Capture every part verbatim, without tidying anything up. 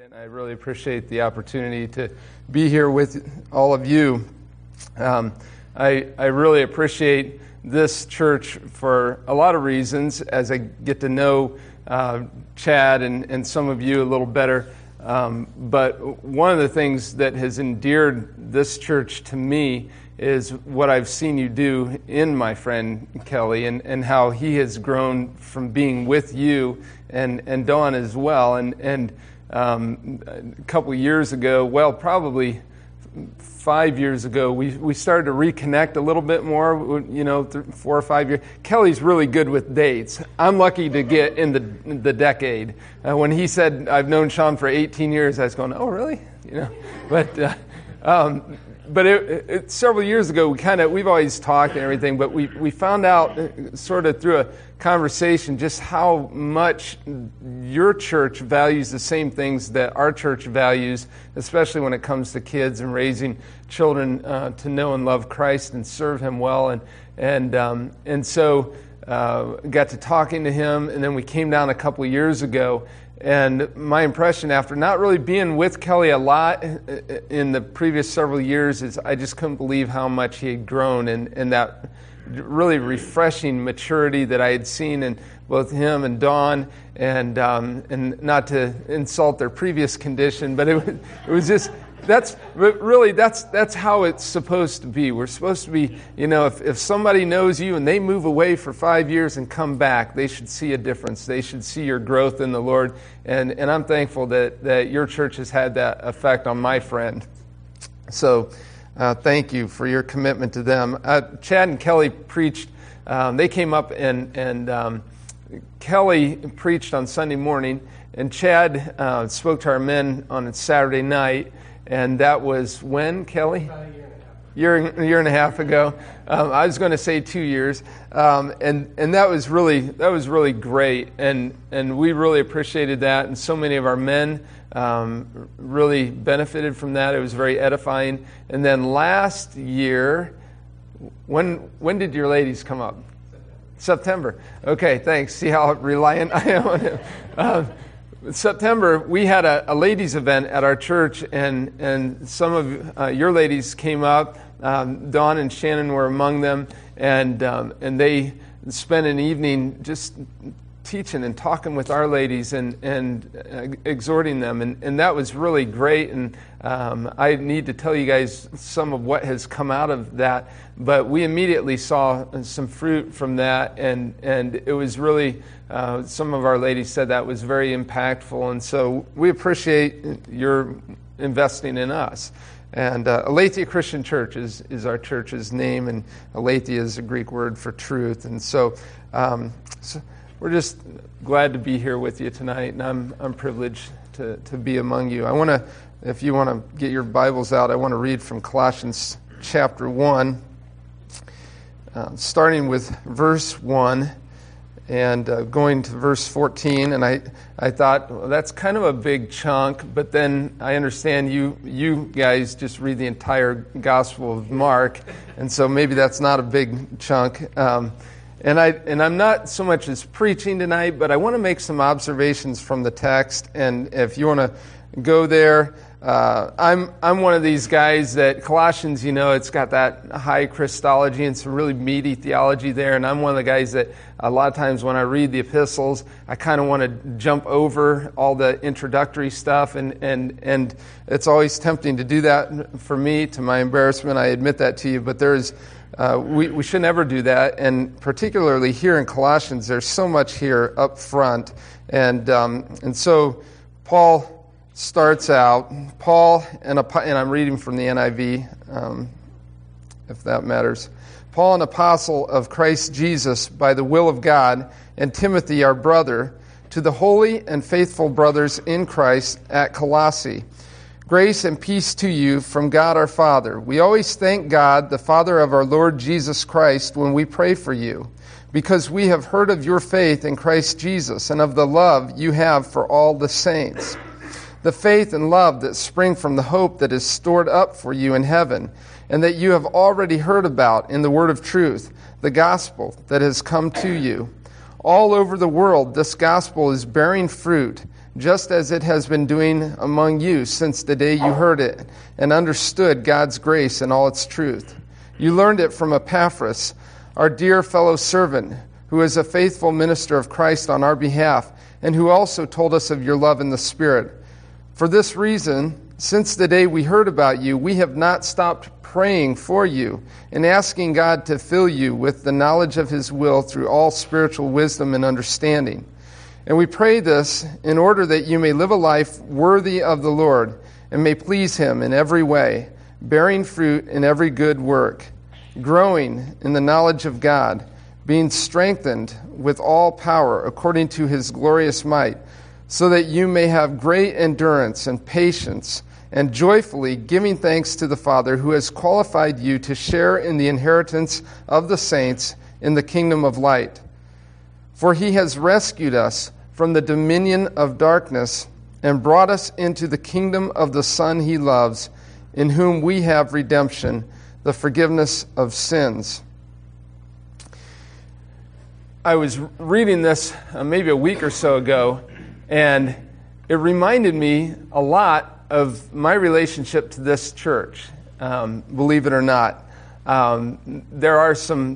And I really appreciate the opportunity to be here with all of you. Um, I, I really appreciate this church for a lot of reasons as I get to know uh, Chad and, and some of you a little better. Um, but one of the things that has endeared this church to me is what I've seen you do in my friend Kelly, and, and how he has grown from being with you and, and Dawn as well. And, and um, a couple of years ago, well, probably five years ago, we, we started to reconnect a little bit more, you know, th- four or five years. Kelly's really good with dates. I'm lucky to get in the the decade. Uh, when he said, I've known Sean for eighteen years, I was going, oh, really? You know, but... Uh, um, But it, it, several years ago, we kind of, we've always talked and everything, but we, we found out uh, sort of through a conversation just how much your church values the same things that our church values, especially when it comes to kids and raising children uh, to know and love Christ and serve Him well. And and um, and so uh, got to talking to him, and then we came down a couple of years ago. And my impression after not really being with Kelly a lot in the previous several years is I just couldn't believe how much he had grown, and, and that really refreshing maturity that I had seen in both him and Dawn, and um, and not to insult their previous condition, but it was, it was just, that's really, that's that's how it's supposed to be. We're supposed to be, you know, if, if somebody knows you and they move away for five years and come back, they should see a difference. They should see your growth in the Lord. And and I'm thankful that, that your church has had that effect on my friend. So uh, thank you for your commitment to them. Uh, Chad and Kelly preached. Um, they came up and, and um, Kelly preached on Sunday morning, and Chad uh, spoke to our men on a Saturday night. And that was when, Kelly? About a year and a half. Year, year and a half ago. Um, I was going to say two years, um, and and that was really that was really great, and and we really appreciated that, and so many of our men um, really benefited from that. It was very edifying. And then last year, when when did your ladies come up? September. September. Okay, thanks. See how reliant I am on him. Um, September, we had a, a ladies' event at our church, and, and some of uh, your ladies came up. Um, Dawn and Shannon were among them, and um, and they spent an evening just teaching and talking with our ladies and, and uh, exhorting them, and, and that was really great. And um, I need to tell you guys some of what has come out of that, but we immediately saw some fruit from that, and, and it was really... Uh, some of our ladies said that was very impactful, and so we appreciate your investing in us. And uh, Aletheia Christian Church is, is our church's name, and Aletheia is a Greek word for truth. And so, um, so we're just glad to be here with you tonight, and I'm I'm privileged to, to be among you. I want to, if you want to get your Bibles out, I want to read from Colossians chapter one, uh, starting with verse one. And uh, going to verse fourteen, and I, I thought, well, that's kind of a big chunk, but then I understand you you guys just read the entire Gospel of Mark, and so maybe that's not a big chunk. Um, and I and I'm not so much as preaching tonight, but I want to make some observations from the text, and if you want to go there. Uh, I'm I'm one of these guys that Colossians, you know, it's got that high Christology and some really meaty theology there, and I'm one of the guys that a lot of times when I read the epistles, I kind of want to jump over all the introductory stuff, and, and, and it's always tempting to do that for me, to my embarrassment. I admit that to you, but there's uh, we, we should never do that, and particularly here in Colossians, there's so much here up front, and um, and so Paul starts out, Paul, and, and I'm reading from the N I V, um, if that matters. Paul, an apostle of Christ Jesus by the will of God, and Timothy, our brother, to the holy and faithful brothers in Christ at Colossae. Grace and peace to you from God our Father. We always thank God, the Father of our Lord Jesus Christ, when we pray for you, because we have heard of your faith in Christ Jesus and of the love you have for all the saints. The faith and love that spring from the hope that is stored up for you in heaven, and that you have already heard about in the word of truth, the gospel that has come to you. All over the world, this gospel is bearing fruit, just as it has been doing among you since the day you heard it and understood God's grace and all its truth. You learned it from Epaphras, our dear fellow servant, who is a faithful minister of Christ on our behalf, and who also told us of your love in the Spirit. For this reason, since the day we heard about you, we have not stopped praying for you and asking God to fill you with the knowledge of His will through all spiritual wisdom and understanding. And we pray this in order that you may live a life worthy of the Lord and may please Him in every way, bearing fruit in every good work, growing in the knowledge of God, being strengthened with all power according to His glorious might, so that you may have great endurance and patience, and joyfully giving thanks to the Father who has qualified you to share in the inheritance of the saints in the kingdom of light. For He has rescued us from the dominion of darkness and brought us into the kingdom of the Son He loves, in whom we have redemption, the forgiveness of sins. I was reading this uh, maybe a week or so ago, and it reminded me a lot of my relationship to this church, um, believe it or not. Um, there are some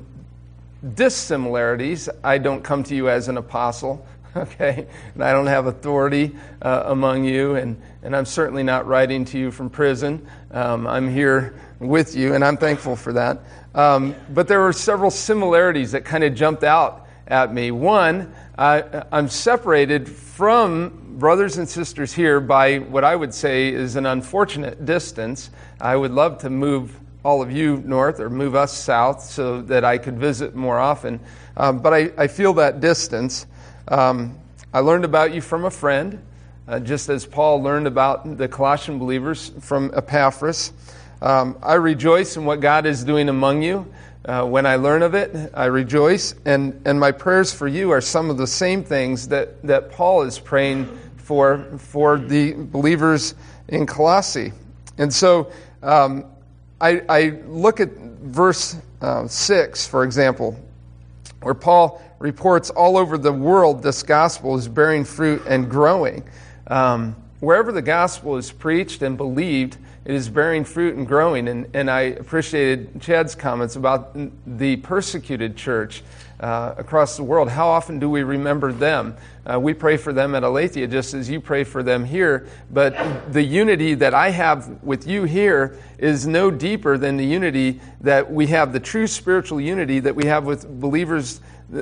dissimilarities. I don't come to you as an apostle, okay? And I don't have authority uh, among you, and, and I'm certainly not writing to you from prison. Um, I'm here with you, and I'm thankful for that. Um, but there were several similarities that kind of jumped out at me. One, I, I'm separated from brothers and sisters here by what I would say is an unfortunate distance. I would love to move all of you north or move us south so that I could visit more often. Um, but I, I feel that distance. Um, I learned about you from a friend, uh, just as Paul learned about the Colossian believers from Epaphras. Um, I rejoice in what God is doing among you. Uh, when I learn of it, I rejoice. And, and my prayers for you are some of the same things that, that Paul is praying for for the believers in Colossae. And so um, I, I look at verse uh, six, for example, where Paul reports all over the world this gospel is bearing fruit and growing. Um, wherever the gospel is preached and believed, it is bearing fruit and growing. And, and I appreciated Chad's comments about the persecuted church uh, across the world. How often do we remember them? Uh, we pray for them at Aletheia just as you pray for them here. But the unity that I have with you here is no deeper than the unity that we have, the true spiritual unity that we have with believers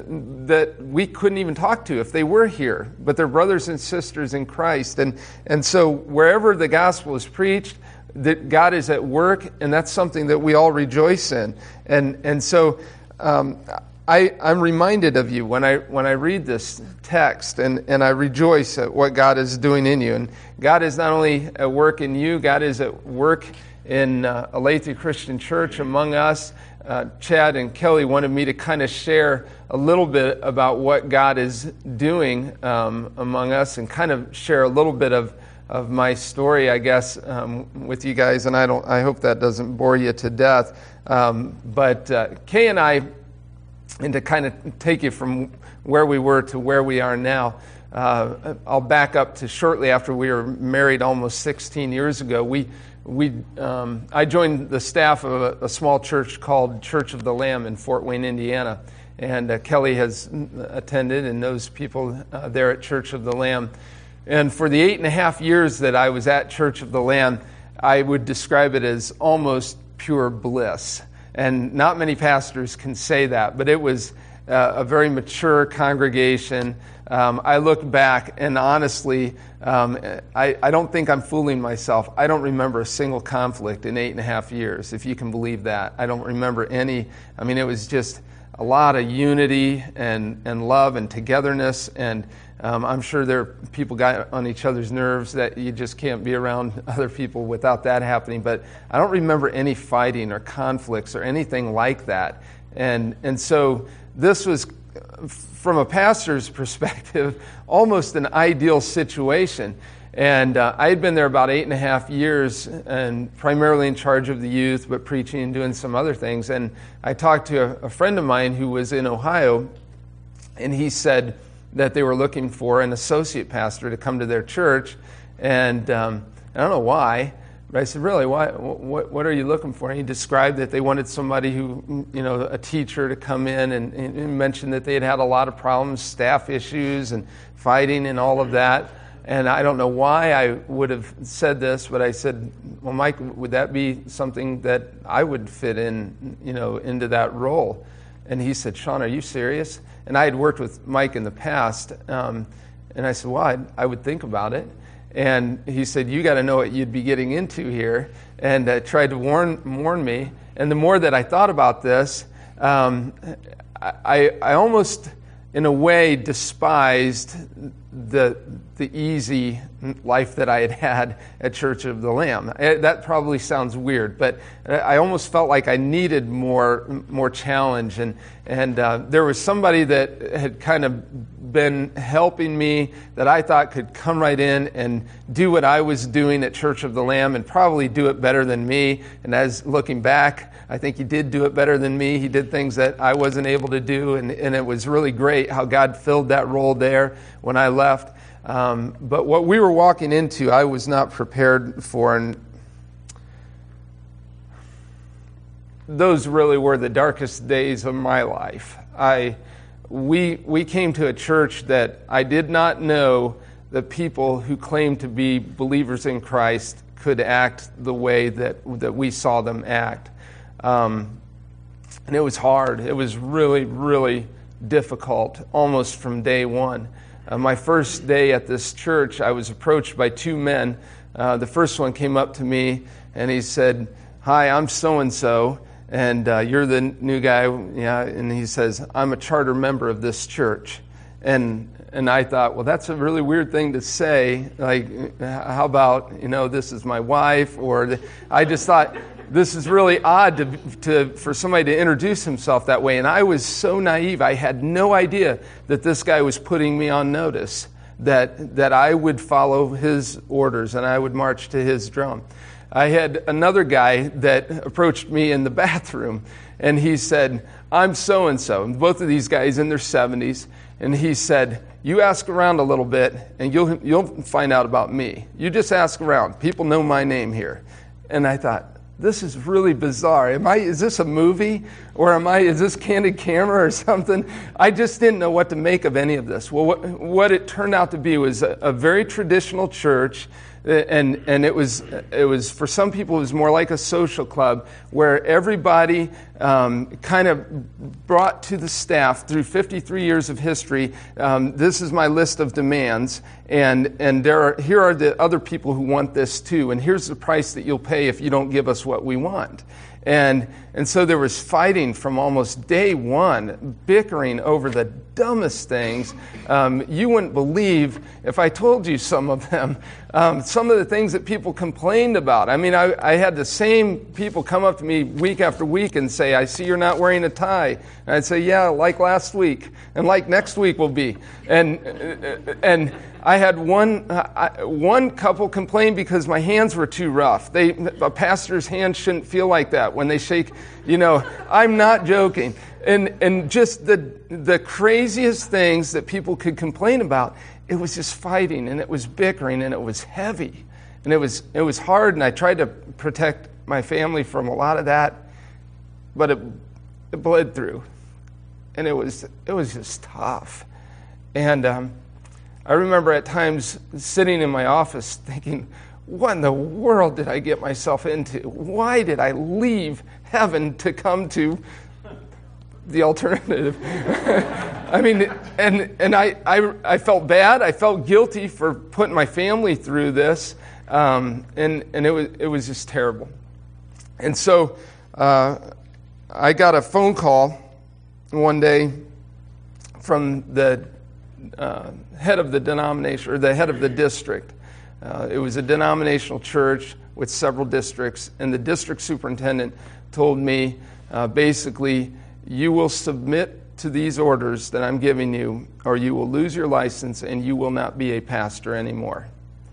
that we couldn't even talk to if they were here, but they're brothers and sisters in Christ. And, and so wherever the gospel is preached, that God is at work, and that's something that we all rejoice in. And and so um, I, I'm reminded of you when I when I read this text, and, and I rejoice at what God is doing in you. And God is not only at work in you, God is at work in uh, Aletheia Christian Church among us. Uh, Chad and Kelly wanted me to kind of share a little bit about what God is doing um, among us, and kind of share a little bit of of my story, I guess, um, with you guys, and I don't. I hope that doesn't bore you to death. Um, but uh, Kay and I, and to kind of take you from where we were to where we are now, uh, I'll back up to shortly after we were married, almost sixteen years ago. We, we, um, I joined the staff of a, a small church called Church of the Lamb in Fort Wayne, Indiana, and uh, Kelly has attended and knows people uh, there at Church of the Lamb. And for the eight and a half years that I was at Church of the Lamb, I would describe it as almost pure bliss. And not many pastors can say that, but it was uh, a very mature congregation. Um, I look back, and honestly, um, I, I don't think I'm fooling myself. I don't remember a single conflict in eight and a half years, if you can believe that. I don't remember any. I mean, it was just a lot of unity and, and love and togetherness, and Um, I'm sure there are people got on each other's nerves that you just can't be around other people without that happening. But I don't remember any fighting or conflicts or anything like that. And and so this was, from a pastor's perspective, almost an ideal situation. And uh, I had been there about eight and a half years, and primarily in charge of the youth, but preaching and doing some other things. And I talked to a, a friend of mine who was in Ohio, and he said, that they were looking for an associate pastor to come to their church. And um, I don't know why, but I said, really, why? What, what are you looking for? And he described that they wanted somebody who, you know, a teacher to come in, and, and mentioned that they had had a lot of problems, staff issues and fighting and all of that. And I don't know why I would have said this, but I said, well, Mike, would that be something that I would fit in, you know, into that role? And he said, Sean, are you serious? And I had worked with Mike in the past, um, and I said, well, I'd, I would think about it. And he said, you got to know what you'd be getting into here, and uh, tried to warn warn me. And the more that I thought about this, um, I, I almost, in a way, despised the the easy life that I had had at Church of the Lamb. That probably sounds weird, but I almost felt like I needed more more challenge. And and uh, there was somebody that had kind of been helping me that I thought could come right in and do what I was doing at Church of the Lamb, and probably do it better than me. And as looking back, I think he did do it better than me. He did things that I wasn't able to do, and, and it was really great how God filled that role there when I left. Um, but what we were walking into, I was not prepared for, and those really were the darkest days of my life. I, we, we came to a church that I did not know the people who claimed to be believers in Christ could act the way that that we saw them act. Um, and it was hard. It was really, really difficult, almost from day one. Uh, my first day at this church, I was approached by two men. Uh, the first one came up to me, and he said, hi, I'm so-and-so, and uh, you're the new guy. Yeah, and he says, I'm a charter member of this church. And and I thought, well, that's a really weird thing to say. Like, how about, you know, this is my wife? Or the, I just thought, this is really odd to, to for somebody to introduce himself that way. And I was so naive. I had no idea that this guy was putting me on notice, that that I would follow his orders and I would march to his drum. I had another guy that approached me in the bathroom, and he said, I'm so-and-so. And both of these guys in their seventies. And he said, you ask around a little bit, and you'll you'll find out about me. You just ask around. People know my name here. And I thought, this is really bizarre. Am I? Is this a movie, or am I? Is this Candid Camera or something? I just didn't know what to make of any of this. Well, what, what it turned out to be was a, a very traditional church, and and it was it was for some people it was more like a social club where everybody um, kind of brought to the staff through fifty-three years of history. Um, this is my list of demands, and and there are here are the other people who want this too, and here's the price that you'll pay if you don't give us what we want. And and so there was fighting from almost day one, bickering over the dumbest things. Um, you wouldn't believe if I told you some of them, um, some of the things that people complained about. I mean, I, I had the same people come up to me week after week and say, I see you're not wearing a tie. And I'd say, yeah, like last week, and like next week will be. And and I had one uh, one couple complain because my hands were too rough. They a pastor's hands shouldn't feel like that when they shake. You know, I'm not joking. And and just the the craziest things that people could complain about. It was just fighting, and it was bickering, and it was heavy, and it was it was hard. And I tried to protect my family from a lot of that, but it, it bled through, and it was it was just tough. And um, I remember at times sitting in my office thinking, what in the world did I get myself into? Why did I leave heaven to come to the alternative? I mean, and and I, I I felt bad. I felt guilty for putting my family through this, um, and and it was it was just terrible. And so uh, I got a phone call one day from the uh, head of the denomination, or the head of the district. Uh, it was a denominational church with several districts, and the district superintendent told me uh, basically, you will submit to these orders that I'm giving you, or you will lose your license and you will not be a pastor anymore.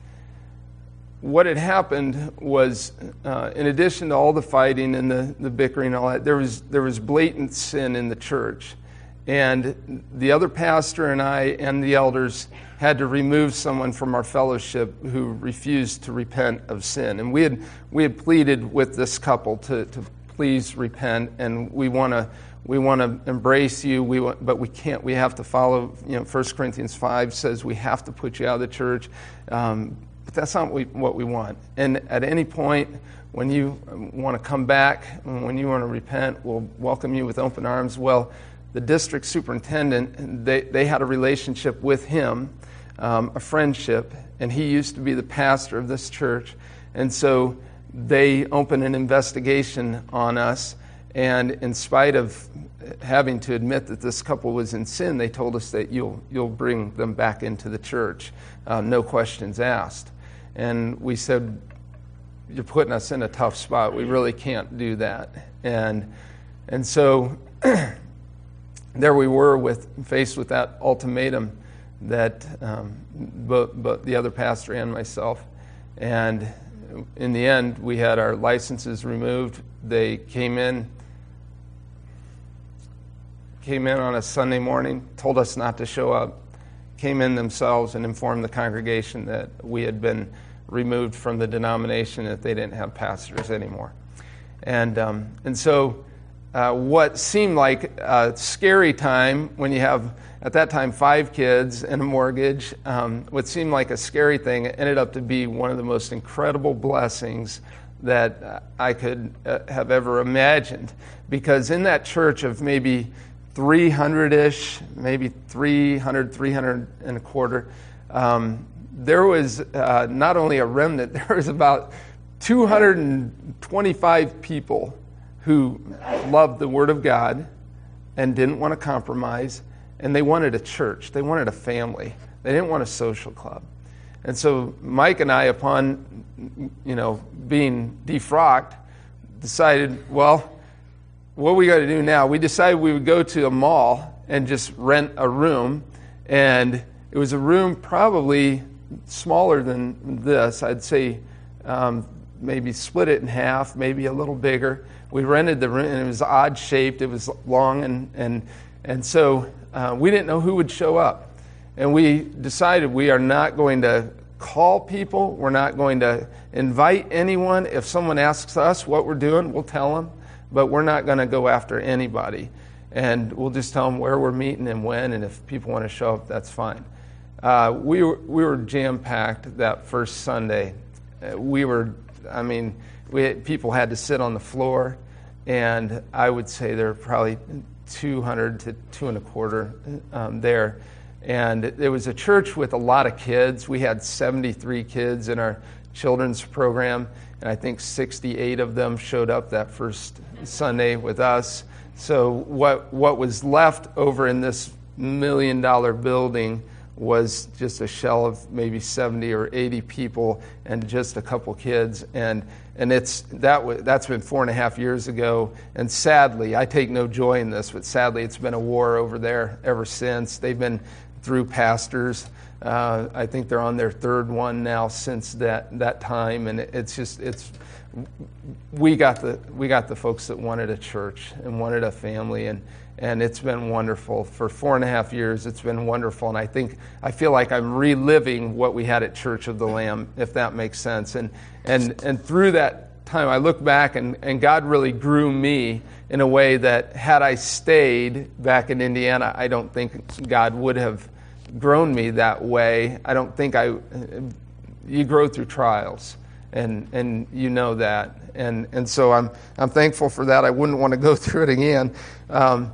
What had happened was, uh, in addition to all the fighting and the, the bickering and all that, there was there was blatant sin in the church. and the other pastor and I and the elders had to remove someone from our fellowship who refused to repent of sin. And we had we had pleaded with this couple to, to please repent, and we want to we want to embrace you. We want, but we can't. We have to follow. You know, First Corinthians five says we have to put you out of the church. Um, but that's not what we, what we want. And at any point, when you want to come back, when you want to repent, we'll welcome you with open arms. Well, the district superintendent, they, they had a relationship with him, um, a friendship, and he used to be the pastor of this church. And so they opened an investigation on us, and in spite of having to admit that this couple was in sin, they told us that you'll you'll bring them back into the church, uh, no questions asked. And we said, you're putting us in a tough spot. We really can't do that. And and so there we were with faced with that ultimatum that um, both, both the other pastor and myself. And in the end, we had our licenses removed. They came in, came in on a Sunday morning, told us not to show up, came in themselves and informed the congregation that we had been removed from the denomination, that they didn't have pastors anymore. And um, and so uh, what seemed like a scary time when you have, at that time, five kids and a mortgage, um, what seemed like a scary thing ended up to be one of the most incredible blessings that I could uh, have ever imagined. Because in that church of maybe three hundred-ish, maybe three hundred, three hundred and a quarter, um, there was uh, not only a remnant, there was about two hundred twenty-five people who loved the Word of God and didn't want to compromise, and they wanted a church. They wanted a family. They didn't want a social club. And so Mike and I, upon you know being defrocked, decided, well, what we got to do now? We decided we would go to a mall and just rent a room, and it was a room probably smaller than this. I'd say um, maybe split it in half, maybe a little bigger. We rented the room, and it was odd shaped. It was long, and and and so uh, we didn't know who would show up, and we decided we are not going to call people. We're not going to invite anyone. If someone asks us what we're doing, we'll tell them, but we're not going to go after anybody, and we'll just tell them where we're meeting and when, and if people want to show up, that's fine. Uh, we were we were jam-packed that first Sunday. Uh, we were, I mean, we had, people had to sit on the floor, and I would say there were probably two hundred to two and a quarter um, there. And it was a church with a lot of kids. We had seventy-three kids in our children's program, and I think sixty-eight of them showed up that first Sunday with us. So what what was left over in this million-dollar building was just a shell of maybe seventy or eighty people and just a couple kids. And and it's that w- that's been four and a half years ago. And sadly, I take no joy in this, but sadly, it's been a war over there ever since. They've been through pastors. Uh, I think they're on their third one now since that that time. And it, it's just it's we got the we got the folks that wanted a church and wanted a family, and. And it's been wonderful. For four and a half years, it's been wonderful. And I think, I feel like I'm reliving what we had at Church of the Lamb, if that makes sense. And and and through that time, I look back, and, and God really grew me in a way that had I stayed back in Indiana, I don't think God would have grown me that way. I don't think I, you grow through trials, and and you know that. And and so I'm I'm thankful for that. I wouldn't want to go through it again. Um,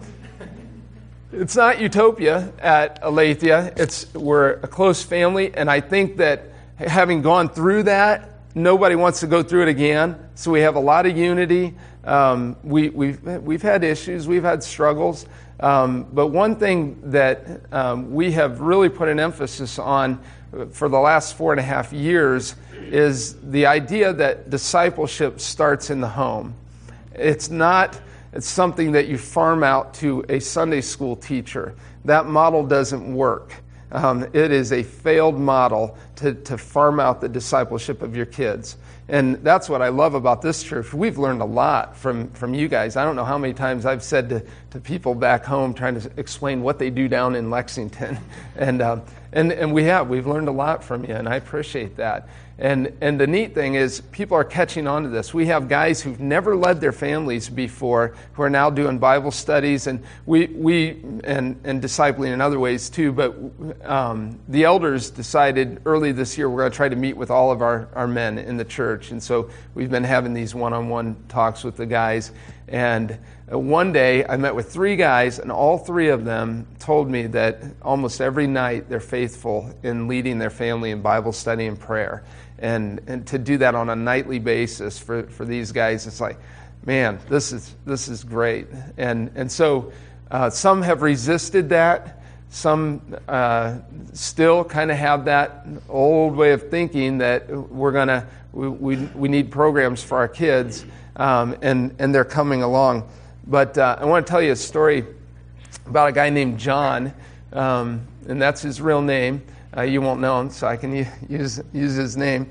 It's not utopia at Aletheia. It's we're a close family, and I think that having gone through that, nobody wants to go through it again. So we have a lot of unity. Um, we, we've we've had issues, we've had struggles, um, but one thing that um, we have really put an emphasis on for the last four and a half years is the idea that discipleship starts in the home. It's not. It's something that you farm out to a Sunday school teacher. That model doesn't work. Um, it is a failed model to, to farm out the discipleship of your kids. And that's what I love about this church. We've learned a lot from, from you guys. I don't know how many times I've said to, to people back home trying to explain what they do down in Lexington. And, um, and, and we have. We've learned a lot from you, and I appreciate that. And and the neat thing is people are catching on to this. We have guys who've never led their families before who are now doing Bible studies, and we we and, and discipling in other ways too. But um, the elders decided early this year we're going to try to meet with all of our, our men in the church. And so we've been having these one-on-one talks with the guys. And one day I met with three guys, and all three of them told me that almost every night they're faithful in leading their family in Bible study and prayer. And and to do that on a nightly basis for, for these guys, it's like, man, this is this is great. And and so uh, some have resisted that. Some uh, still kind of have that old way of thinking that we're gonna we we, we need programs for our kids, um, and and they're coming along. But uh, I want to tell you a story about a guy named John, um, and that's his real name. Uh, you won't know him, so I can u- use use his name.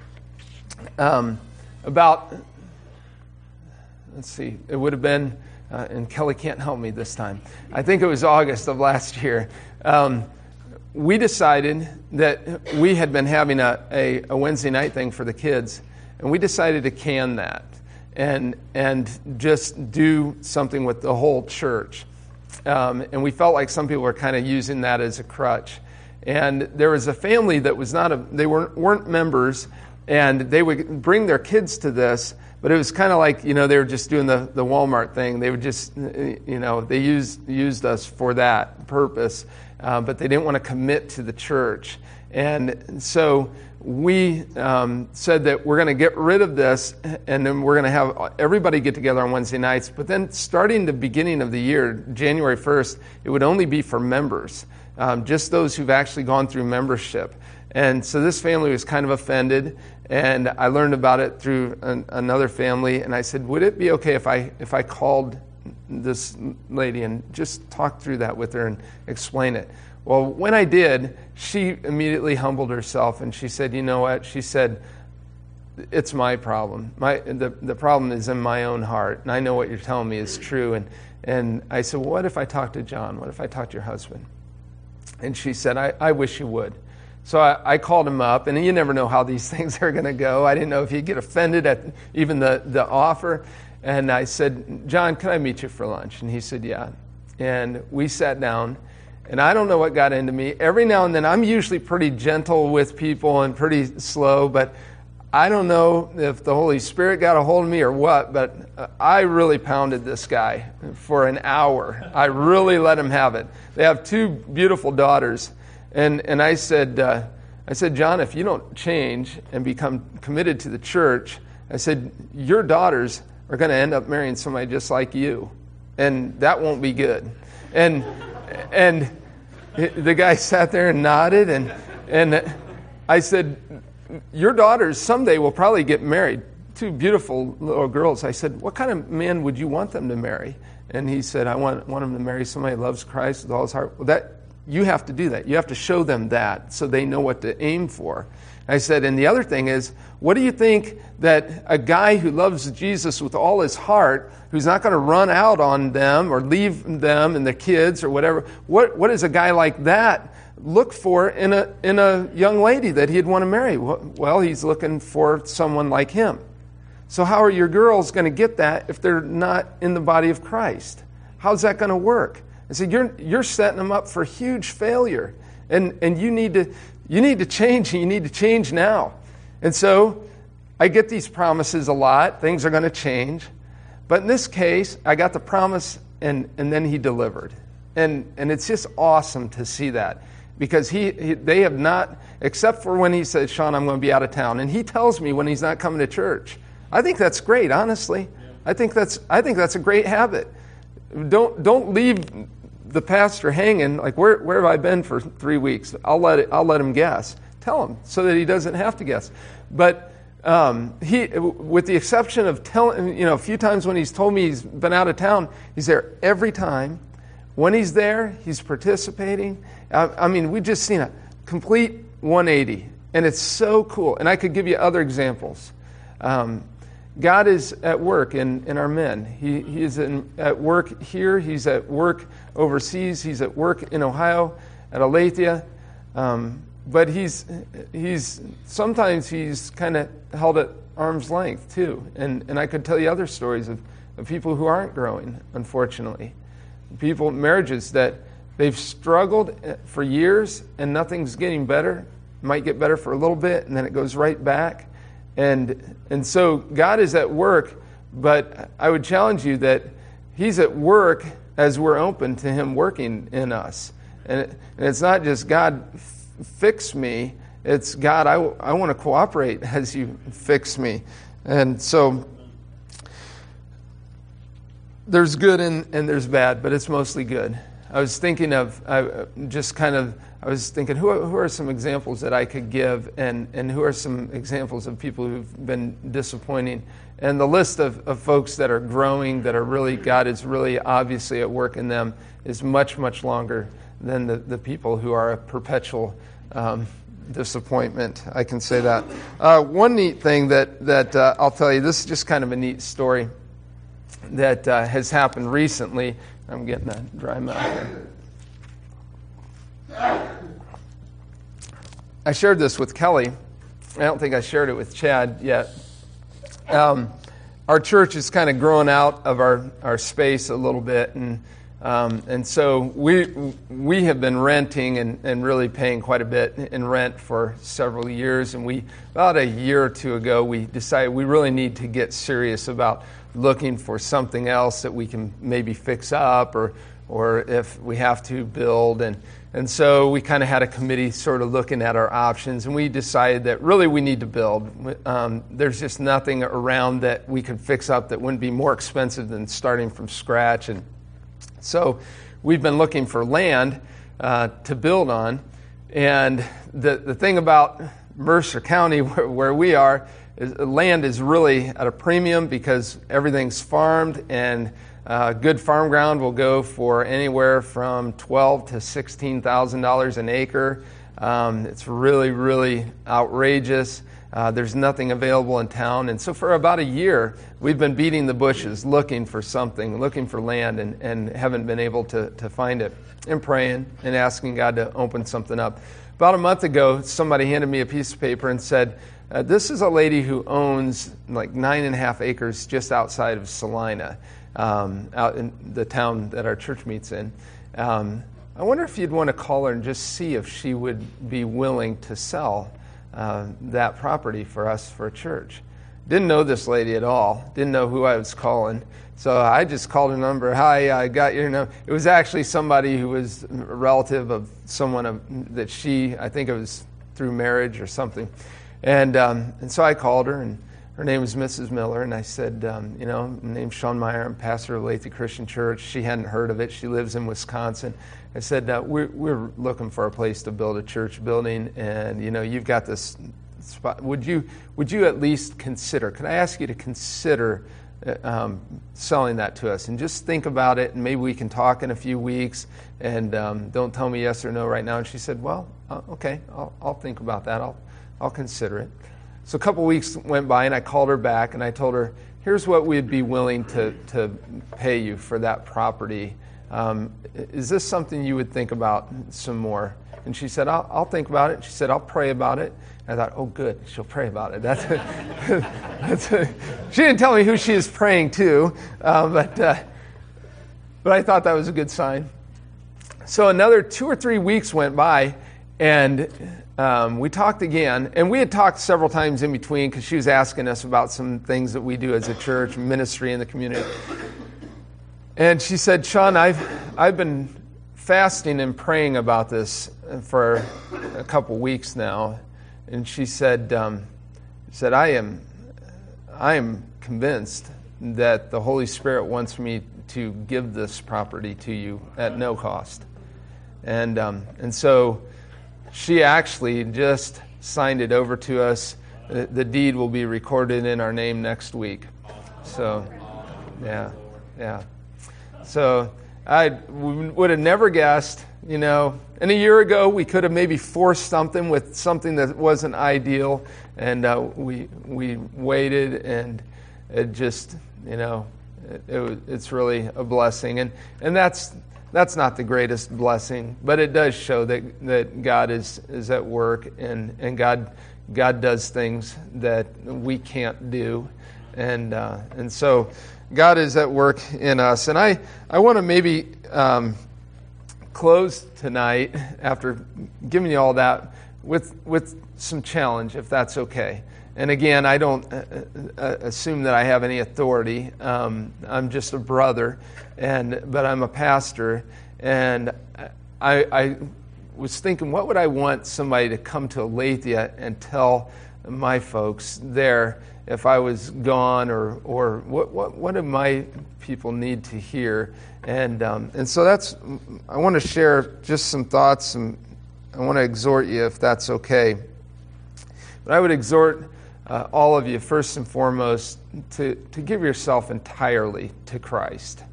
Um, about, let's see, it would have been, uh, and Kelly can't help me this time. I think it was August of last year. Um, we decided that we had been having a, a, a Wednesday night thing for the kids, and we decided to can that and and just do something with the whole church. Um, and we felt like some people were kind of using that as a crutch. And there was a family that was not a, they weren't, weren't members, and they would bring their kids to this, but it was kind of like, you know, they were just doing the, the Walmart thing. They would just, you know, they used used us for that purpose, uh, but they didn't want to commit to the church. And so we um, said that we're going to get rid of this, and then we're going to have everybody get together on Wednesday nights. But then starting the beginning of the year, January first, it would only be for members. Um, just those who've actually gone through membership. And so this family was kind of offended, and I learned about it through an, another family, and I said, would it be okay if I if I called this lady and just talked through that with her and explain it? Well, when I did, she immediately humbled herself, and she said, you know what? She said, it's my problem. My the, the problem is in my own heart, and I know what you're telling me is true. And, and I said, well, what if I talk to John? What if I talk to your husband? And she said, I, I wish you would. So I, I called him up, and you never know how these things are going to go. I didn't know if he'd get offended at even the, the offer. And I said, John, can I meet you for lunch? And he said, yeah. And we sat down, and I don't know what got into me. Every now and then, I'm usually pretty gentle with people and pretty slow, but I don't know if the Holy Spirit got a hold of me or what, but I really pounded this guy for an hour. I really let him have it. They have two beautiful daughters, and and I said, uh, I said, John, if you don't change and become committed to the church, I said, your daughters are going to end up marrying somebody just like you, and that won't be good. And and the guy sat there and nodded, and and I said, your daughters someday will probably get married. Two beautiful little girls. I said, what kind of man would you want them to marry? And he said, I want want them to marry somebody who loves Christ with all his heart. Well, that you have to do that. You have to show them that so they know what to aim for. I said, and the other thing is, what do you think that a guy who loves Jesus with all his heart, who's not going to run out on them or leave them and their kids or whatever, what what is a guy like that look for in a in a young lady that he'd want to marry? Well, he's looking for someone like him. So how are your girls going to get that if they're not in the body of Christ? How's that going to work? I said, you're you're setting them up for huge failure, and and you need to you need to change, and you need to change now. And so I get these promises a lot. Things are going to change, but in this case, I got the promise, and and then he delivered, and and it's just awesome to see that. Because he, he, they have not, except for when he says, Sean, I'm going to be out of town. And he tells me when he's not coming to church. I think that's great, honestly. Yeah. I think that's I think that's a great habit. Don't don't leave the pastor hanging, like, where where have I been for three weeks? I'll let it, I'll let him guess. Tell him so that he doesn't have to guess. But um, he, with the exception of telling, you know, a few times when he's told me he's been out of town, he's there every time. when he's there, he's participating. I, I mean, we've just seen a complete one eighty, and it's so cool. And I could give you other examples. Um, God is at work in, in our men. He, he is in, at work here. He's at work overseas. He's at work in Ohio, at Aletheia. Um, but he's he's sometimes he's kind of held at arm's length too. And and I could tell you other stories of, of people who aren't growing, unfortunately. People, marriages that they've struggled for years and nothing's getting better. Might get better for a little bit and then it goes right back. And and so God is at work, but I would challenge you that he's at work as we're open to him working in us. And, it, and it's not just God f- fix me, it's God, I, w- I want to cooperate as you fix me. And so there's good and, and there's bad, but it's mostly good. I was thinking of, I just kind of, I was thinking, who are, who are some examples that I could give, and, and who are some examples of people who've been disappointing? And the list of, of folks that are growing, that are really, God is really obviously at work in them, is much, much longer than the, the people who are a perpetual um, disappointment. I can say that. Uh, one neat thing that, that uh, I'll tell you, this is just kind of a neat story that uh, has happened recently. I'm getting a dry mouth here. I shared this with Kelly. I don't think I shared it with Chad yet. Um, our church is kind of growing out of our, our space a little bit, and um, and so we we have been renting and, and really paying quite a bit in rent for several years. And we about a year or two ago we decided we really need to get serious about looking for something else that we can maybe fix up, or or if we have to build. And and so we kind of had a committee sort of looking at our options, and we decided that really we need to build. Um, there's just nothing around that we could fix up that wouldn't be more expensive than starting from scratch. And so we've been looking for land uh, to build on. And the the thing about Mercer County, where, where we are, is land is really at a premium because everything's farmed, and uh, good farm ground will go for anywhere from twelve to sixteen thousand dollars an acre. Um, it's really, really outrageous. Uh, there's nothing available in town, and so for about a year we've been beating the bushes, looking for something, looking for land, and, and haven't been able to to find it. And praying and asking God to open something up. About a month ago, somebody handed me a piece of paper and said, Uh, this is a lady who owns like nine and a half acres just outside of Salina, um, out in the town that our church meets in. Um, I wonder if you'd want to call her and just see if she would be willing to sell uh, that property for us for a church. Didn't know this lady at all. Didn't know who I was calling. So I just called her number. Hi, I got your number. It was actually somebody who was a relative of someone of, that she, I think it was through marriage or something. And um, and so I called her, and her name was Missus Miller, and I said, um, you know, my name's Sean Meyer. I'm pastor of Aletheia Christian Church. She hadn't heard of it. She lives in Wisconsin. I said, uh, we're, we're looking for a place to build a church building, and, you know, you've got this spot. Would you, would you at least consider, could I ask you to consider um, selling that to us? And just think about it, and maybe we can talk in a few weeks, and um, don't tell me yes or no right now. And she said, well, uh, okay, I'll, I'll think about that. I'll I'll consider it. So a couple weeks went by, and I called her back, and I told her, here's what we'd be willing to, to pay you for that property. Um, is this something you would think about some more? And she said, I'll, I'll think about it. She said, I'll pray about it. And I thought, oh, good, she'll pray about it. That's, a, that's a, she didn't tell me who she is praying to, uh, but, uh, but I thought that was a good sign. So another two or three weeks went by, and Um, we talked again, and we had talked several times in between because she was asking us about some things that we do as a church, ministry in the community. And she said, Sean, I've I've been fasting and praying about this for a couple weeks now. And she said, um, said I am I am convinced that the Holy Spirit wants me to give this property to you at no cost. And um, and so she actually just signed it over to us. The, the deed will be recorded in our name next week. So, yeah, yeah. So I would have never guessed, you know, and a year ago we could have maybe forced something with something that wasn't ideal, and uh, we we waited, and it just, you know, it, it, it's really a blessing, and and that's that's not the greatest blessing, but it does show that that God is is at work, and and God God does things that we can't do, and uh, and so God is at work in us, and I I want to maybe. Um, close tonight after giving you all that with with some challenge, if that's okay. And again, I don't uh, uh, assume that I have any authority. Um, I'm just a brother, and but I'm a pastor, and I, I was thinking, what would I want somebody to come to Aletheia and tell my folks there if I was gone, or or what what what do my people need to hear? And um, and so that's, I want to share just some thoughts, and I want to exhort you if that's okay. But I would exhort uh, all of you first and foremost to, to give yourself entirely to Christ.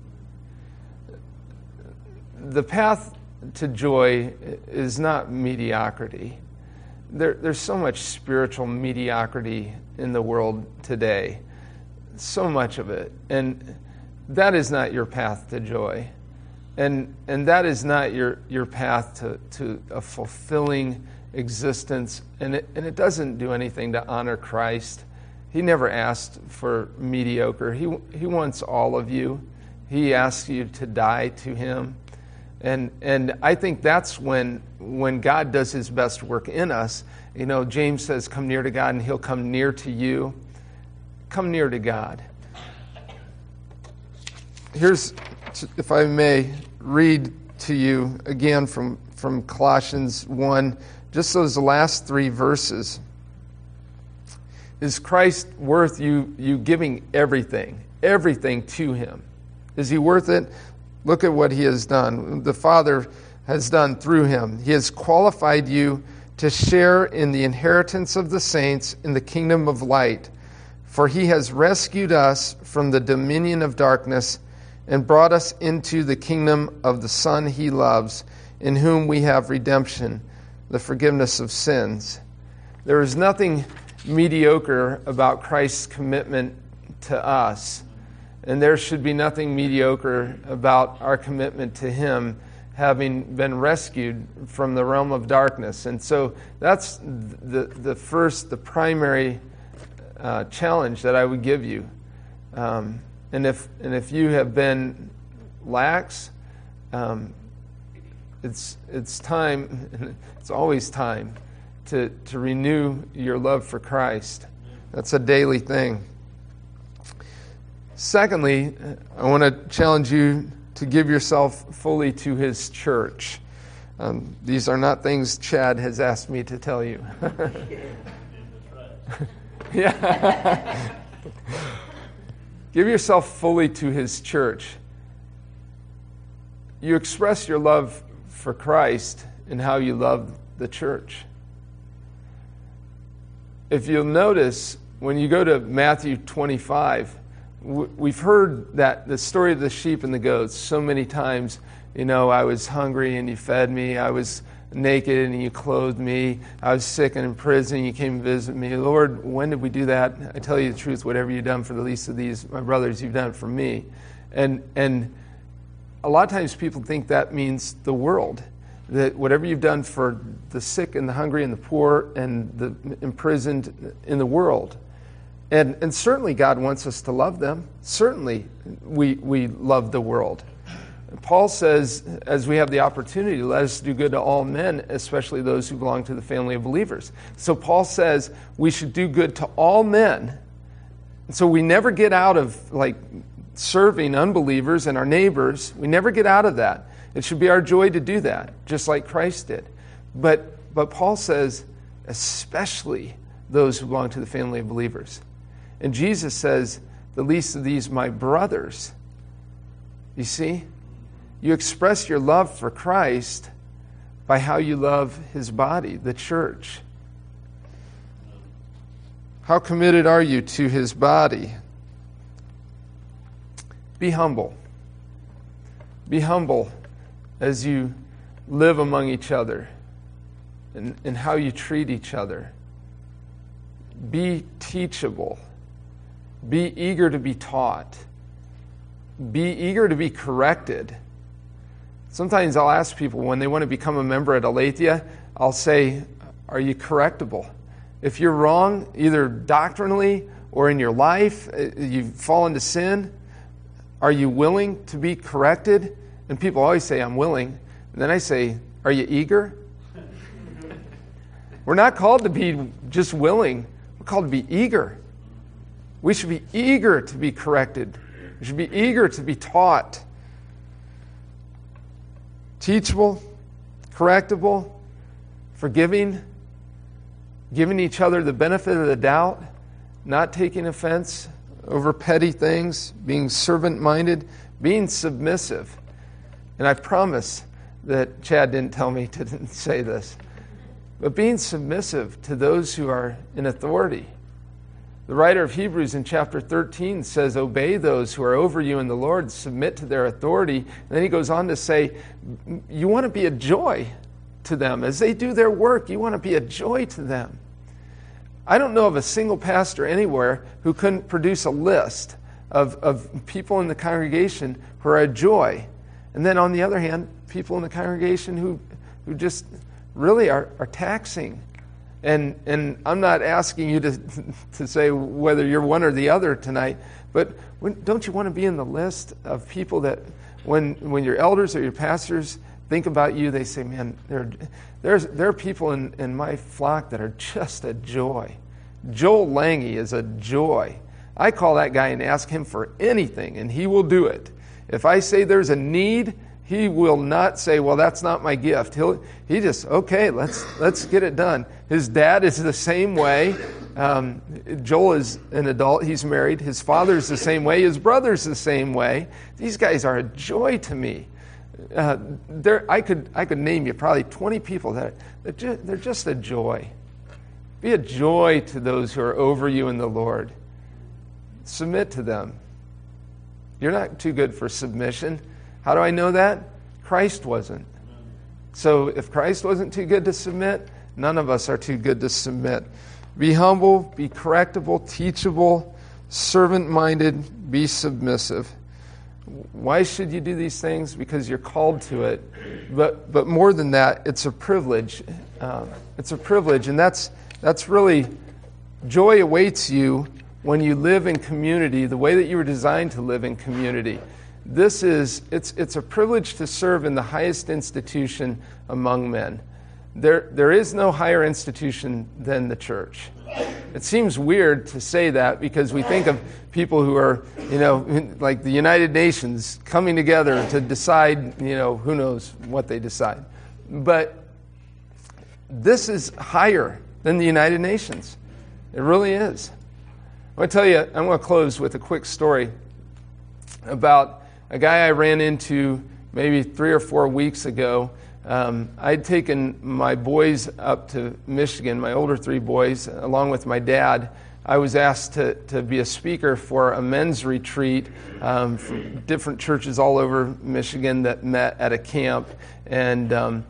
The path to joy is not mediocrity. There, there's so much spiritual mediocrity in the world today, so much of it, and that is not your path to joy. And and that is not your, your path to, to a fulfilling existence. And it, and it doesn't do anything to honor Christ. He never asked for mediocre. He he wants all of you. He asks you to die to him. And and I think that's when when God does his best work in us. You know, James says, come near to God and he'll come near to you. Come near to God. Here's, if I may, read to you again from, from Colossians one, just those last three verses. Is Christ worth you, you giving everything, everything to him? Is he worth it? Look at what he has done. The Father has done through him. He has qualified you to share in the inheritance of the saints in the kingdom of light. For he has rescued us from the dominion of darkness and brought us into the kingdom of the Son he loves, in whom we have redemption, the forgiveness of sins. There is nothing mediocre about Christ's commitment to us, and there should be nothing mediocre about our commitment to him, having been rescued from the realm of darkness. And so that's the the first, the primary uh, challenge that I would give you. Um, And if and if you have been lax, um, it's it's time. It's always time to to renew your love for Christ. That's a daily thing. Secondly, I want to challenge you to give yourself fully to His church. Um, these are not things Chad has asked me to tell you. Yeah. Give yourself fully to His church. You express your love for Christ in how you love the church. If you'll notice, when you go to Matthew twenty-five, we've heard that the story of the sheep and the goats so many times. You know, I was hungry and you fed me. I was naked and you clothed me. I was sick and in prison and you came to visit me. Lord, when did we do that? I tell you the truth, whatever you've done for the least of these, my brothers, you've done it for me. And and a lot of times people think that means the world. That whatever you've done for the sick and the hungry and the poor and the imprisoned in the world. And and certainly God wants us to love them. Certainly we we love the world. Paul says, as we have the opportunity, let us do good to all men, especially those who belong to the family of believers. So Paul says we should do good to all men. So we never get out of like serving unbelievers and our neighbors. We never get out of that. It should be our joy to do that, just like Christ did. But but Paul says, especially those who belong to the family of believers. And Jesus says, the least of these, my brothers. You see? You express your love for Christ by how you love His body, the church. How committed are you to His body? Be humble. Be humble as you live among each other and, and how you treat each other. Be teachable. Be eager to be taught. Be eager to be corrected. Sometimes I'll ask people when they want to become a member at Aletheia, I'll say, are you correctable? If you're wrong, either doctrinally or in your life, you've fallen to sin, are you willing to be corrected? And people always say, I'm willing. And then I say, are you eager? We're not called to be just willing. We're called to be eager. We should be eager to be corrected. We should be eager to be taught. Teachable, correctable, forgiving, giving each other the benefit of the doubt, not taking offense over petty things, being servant-minded, being submissive. And I promise that Chad didn't tell me to say this, but being submissive to those who are in authority. The writer of Hebrews in chapter thirteen says, obey those who are over you in the Lord, submit to their authority. And then he goes on to say, you want to be a joy to them. As they do their work, you want to be a joy to them. I don't know of a single pastor anywhere who couldn't produce a list of, of people in the congregation who are a joy. And then on the other hand, people in the congregation who, who just really are, are taxing. And and I'm not asking you to to say whether you're one or the other tonight, but when, don't you want to be in the list of people that when when your elders or your pastors think about you, they say, man, there there's there are people in, in my flock that are just a joy. Joel Lange is a joy. I call that guy and ask him for anything, and he will do it. If I say there's a need, he will not say, well, that's not my gift. He'll he just, okay, let's let's get it done. His dad is the same way. Um, Joel is an adult. He's married. His father's the same way. His brother's the same way. These guys are a joy to me. Uh, there, I could I could name you probably twenty people that, that ju- they're just a joy. Be a joy to those who are over you in the Lord. Submit to them. You're not too good for submission. How do I know that? Christ wasn't. So if Christ wasn't too good to submit, none of us are too good to submit. Be humble, be correctable, teachable, servant-minded, be submissive. Why should you do these things? Because you're called to it. But but more than that, it's a privilege. Um, it's a privilege, and that's that's really, joy awaits you when you live in community the way that you were designed to live in community. This is, it's it's a privilege to serve in the highest institution among men. There there is no higher institution than the church. It seems weird to say that because we think of people who are, you know, like the United Nations coming together to decide, you know, who knows what they decide. But this is higher than the United Nations. It really is. I want to tell you, I'm going to close with a quick story about a guy I ran into maybe three or four weeks ago. Um, I'd taken my boys up to Michigan, my older three boys, along with my dad. I was asked to, to be a speaker for a men's retreat um, from different churches all over Michigan that met at a camp. And um,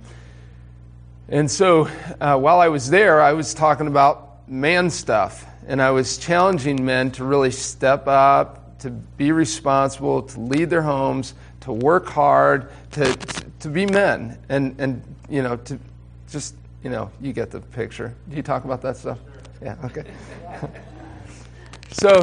and so uh, while I was there, I was talking about man stuff. And I was challenging men to really step up, to be responsible, to lead their homes, to work hard, to, to to be men, and and you know, to just, you know, you get the picture. Do you talk about that stuff? Yeah, okay. So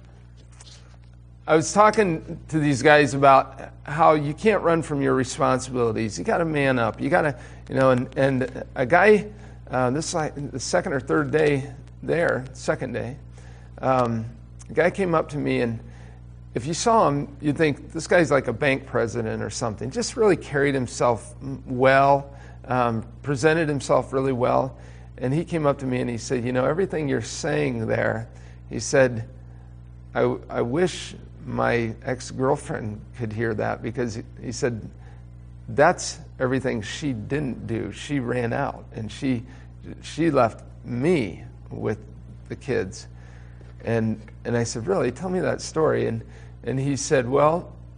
I was talking to these guys about how you can't run from your responsibilities. You got to man up. You got to, you know, and and a guy, uh, this is like the second or third day there, second day, um, a guy came up to me, and if you saw him, you'd think this guy's like a bank president or something. Just really carried himself well, um, presented himself really well. And he came up to me and he said, you know, everything you're saying there, he said, I, I wish my ex-girlfriend could hear that, because he, he said, that's everything she didn't do. She ran out, and she she left me with the kids. And and I said, really? Tell me that story. And And he said, well,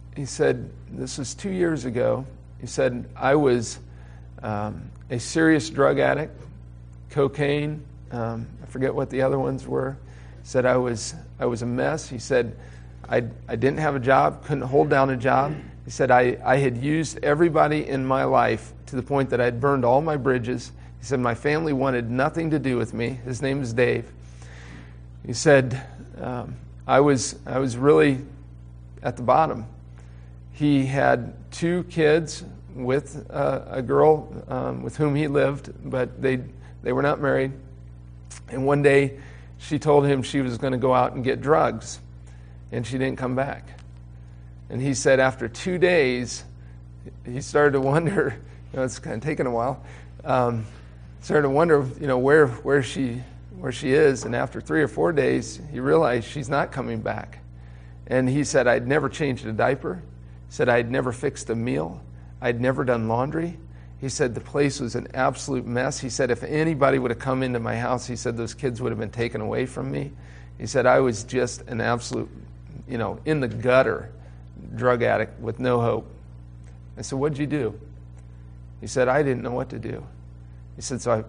he said, this was two years ago. He said, I was um, a serious drug addict, cocaine, um, I forget what the other ones were. He said, I was I was a mess. He said, I, I didn't have a job, couldn't hold down a job. He said, I, I had used everybody in my life to the point that I'd burned all my bridges. He said, my family wanted nothing to do with me. His name is Dave. He said, um, I was I was really at the bottom. He had two kids with uh, a girl um, with whom he lived, but they they were not married. And one day, she told him she was going to go out and get drugs, and she didn't come back. And he said after two days, he started to wonder, you know, it's kind of taken a while, um, started to wonder, you know, where where she where she is. And after three or four days, he realized she's not coming back. And he said, I'd never changed a diaper. He said, I'd never fixed a meal. I'd never done laundry. He said the place was an absolute mess. He said if anybody would have come into my house, he said those kids would have been taken away from me. He said I was just an absolute, you know, in the gutter drug addict with no hope. I said, what'd you do? He said, I didn't know what to do. He said, so I, he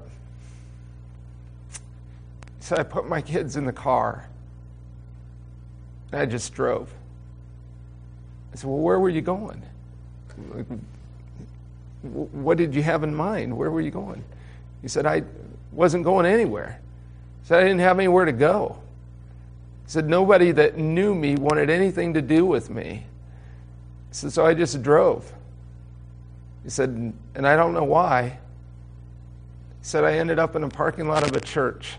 said, I put my kids in the car and I just drove. I said, well, where were you going? Like, what did you have in mind? Where were you going? He said, I wasn't going anywhere. He said, I didn't have anywhere to go. He said, nobody that knew me wanted anything to do with me. He said, so I just drove. He said, and I don't know why. He said, I ended up in a parking lot of a church.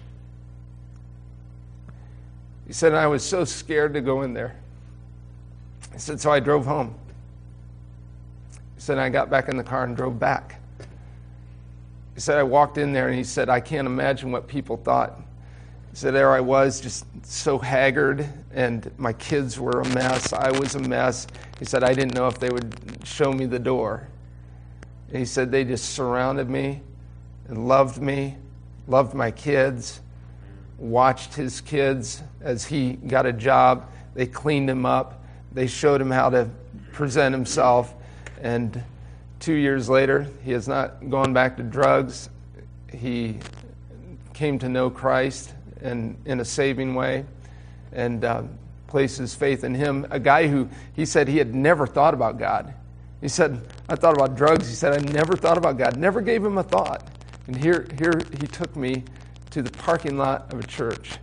He said, and I was so scared to go in there. He said, so I drove home. He said, I got back in the car and drove back. He said, I walked in there and he said, I can't imagine what people thought. He said, there I was, just so haggard, and my kids were a mess. I was a mess. He said, I didn't know if they would show me the door. And he said, they just surrounded me and loved me, loved my kids, watched his kids as he got a job. They cleaned him up. They showed him how to present himself. And two years later, he has not gone back to drugs. He came to know Christ and in a saving way, and uh, placed his faith in him. A guy who, he said he had never thought about God. He said, I thought about drugs. He said, I never thought about God. Never gave him a thought. And here, here he took me to the parking lot of a church.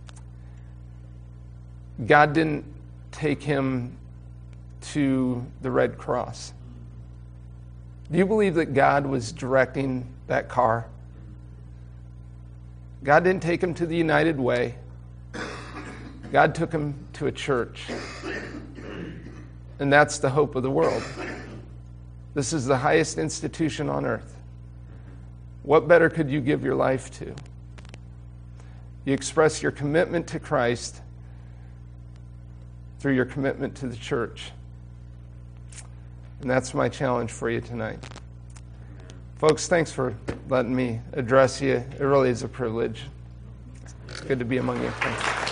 God didn't take him to the Red Cross. Do you believe that God was directing that car? God didn't take him to the United Way. God took him to a church. And that's the hope of the world. This is the highest institution on earth. What better could you give your life to? You express your commitment to Christ through your commitment to the church. And that's my challenge for you tonight. Folks, thanks for letting me address you. It really is a privilege. It's good to be among you. Thanks.